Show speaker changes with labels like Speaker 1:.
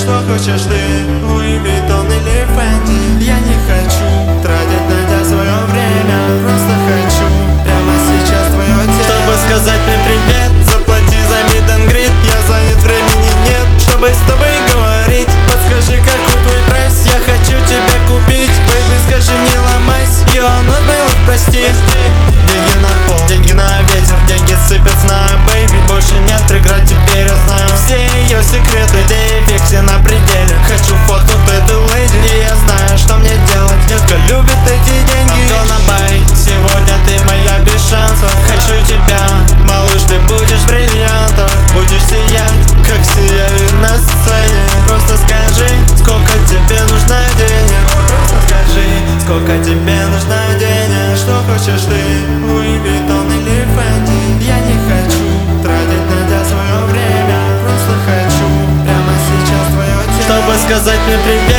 Speaker 1: Что хочешь ты, Луи Виттон или Фенди? Я не хочу тратить на тебя свое время, просто хочу прямо сейчас твое тело. Чтобы сказать мне привет, заплати за meet and greet. Я занят, времени нет, чтобы с тобой говорить. Подскажи, какой твой прайс, я хочу тебя купить. Бэйби, скажи, не ломайся, not my love, прости. Деньги на пол, деньги на ветер, деньги сыпятся на бэйби. Больше нет преград, теперь я знаю все ее секреты. Дейвик, все на пределе, хочу фото этой леди. И я знаю, что мне делать, детка любит эти деньги. I'm gonna buy, сегодня ты моя без шансов. Хочу тебя, малыш, ты будешь бриллиантом. Будешь сиять, как сияю на сцене. Просто скажи, сколько тебе нужно денег. Просто скажи, сколько тебе нужно денег. Что хочешь ты, Луи Виттон или Фенди? Я не хочу тратить на тебя свое время, просто хочу прямо сейчас твое тело. Чтобы сказать мне привет,